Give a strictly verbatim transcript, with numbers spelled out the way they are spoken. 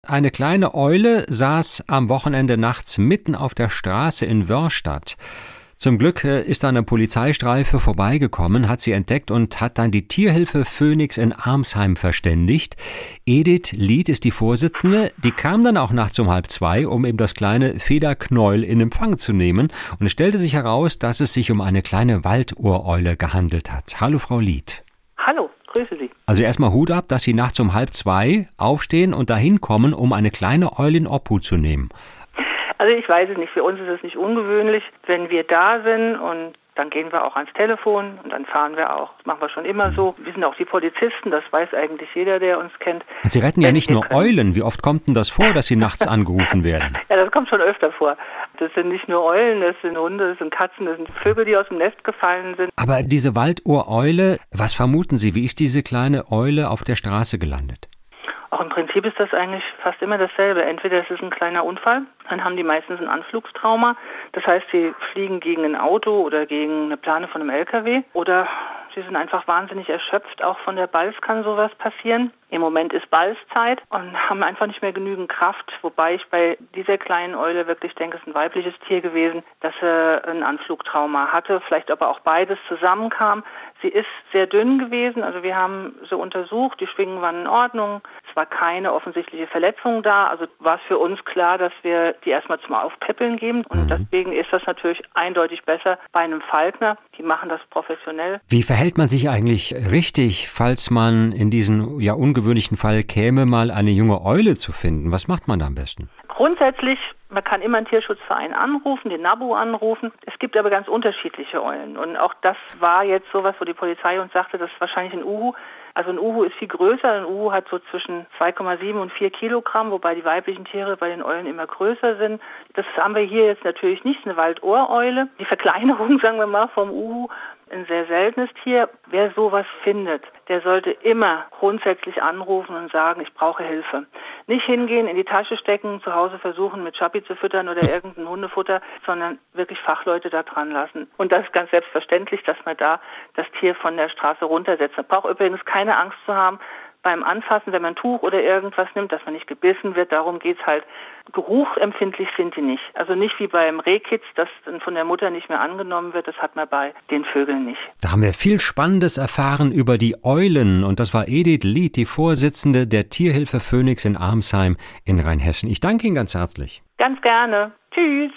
Eine kleine Eule saß am Wochenende nachts mitten auf der Straße in Wörrstadt. Zum Glück ist eine Polizeistreife vorbeigekommen, hat sie entdeckt und hat dann die Tierhilfe Phoenix in Armsheim verständigt. Edith Lied ist die Vorsitzende, die kam dann auch nachts um halb zwei, um eben das kleine Federknäuel in Empfang zu nehmen. Und es stellte sich heraus, dass es sich um eine kleine Walduhreule gehandelt hat. Hallo Frau Lied. Hallo, grüße Sie. Also erstmal Hut ab, dass Sie nachts um halb zwei aufstehen und dahin kommen, um eine kleine Eule in Obhut zu nehmen. Also ich weiß es nicht, für uns ist es nicht ungewöhnlich, wenn wir da sind, und dann gehen wir auch ans Telefon und dann fahren wir auch. Das machen wir schon immer so. Wir sind auch die Polizisten, das weiß eigentlich jeder, der uns kennt. Sie retten ja nicht nur Eulen. Wie oft kommt denn das vor, dass Sie nachts angerufen werden? Ja, das kommt schon öfter vor. Das sind nicht nur Eulen, das sind Hunde, das sind Katzen, das sind Vögel, die aus dem Nest gefallen sind. Aber diese Walduhreule, was vermuten Sie, wie ist diese kleine Eule auf der Straße gelandet? Auch im Prinzip ist das eigentlich fast immer dasselbe. Entweder es ist ein kleiner Unfall, dann haben die meistens ein Anflugstrauma. Das heißt, sie fliegen gegen ein Auto oder gegen eine Plane von einem L K W. Oder sie sind einfach wahnsinnig erschöpft. Auch von der Balz kann sowas passieren. Im Moment ist Balzzeit und haben einfach nicht mehr genügend Kraft. Wobei ich bei dieser kleinen Eule wirklich denke, es ist ein weibliches Tier gewesen, dass sie ein Anflugtrauma hatte. Vielleicht aber auch beides zusammenkam. Sie ist sehr dünn gewesen. Also wir haben sie untersucht. Die Schwingen waren in Ordnung. Es war keine offensichtliche Verletzung da. Also war es für uns klar, dass wir die erstmal zum Aufpäppeln geben. Und deswegen ist das natürlich eindeutig besser bei einem Falkner. Die machen das professionell. Wie verhält man sich eigentlich richtig, falls man in diesen ja ungewöhnlichen Fall käme, mal eine junge Eule zu finden? Was macht man da am besten? Grundsätzlich, man kann immer einen Tierschutzverein anrufen, den NABU anrufen. Es gibt aber ganz unterschiedliche Eulen. Und auch das war jetzt sowas, wo die Polizei uns sagte, das ist wahrscheinlich ein Uhu. Also ein Uhu ist viel größer. Ein Uhu hat so zwischen zwei Komma sieben und vier Kilogramm, wobei die weiblichen Tiere bei den Eulen immer größer sind. Das haben wir hier jetzt natürlich nicht, eine Waldohreule. Die Verkleinerung, sagen wir mal, vom Uhu, ein sehr seltenes Tier. Wer sowas findet, der sollte immer grundsätzlich anrufen und sagen, ich brauche Hilfe. Nicht hingehen, in die Tasche stecken, zu Hause versuchen, mit Schappi zu füttern oder irgendein Hundefutter, sondern wirklich Fachleute da dran lassen. Und das ist ganz selbstverständlich, dass man da das Tier von der Straße runtersetzt. Man braucht übrigens keine Angst zu haben beim Anfassen, wenn man ein Tuch oder irgendwas nimmt, dass man nicht gebissen wird. Darum geht's halt. Geruchsempfindlich sind die nicht. Also nicht wie beim Rehkitz, das dann von der Mutter nicht mehr angenommen wird. Das hat man bei den Vögeln nicht. Da haben wir viel Spannendes erfahren über die Eulen. Und das war Edith Lied, die Vorsitzende der Tierhilfe Phoenix in Armsheim in Rheinhessen. Ich danke Ihnen ganz herzlich. Ganz gerne. Tschüss.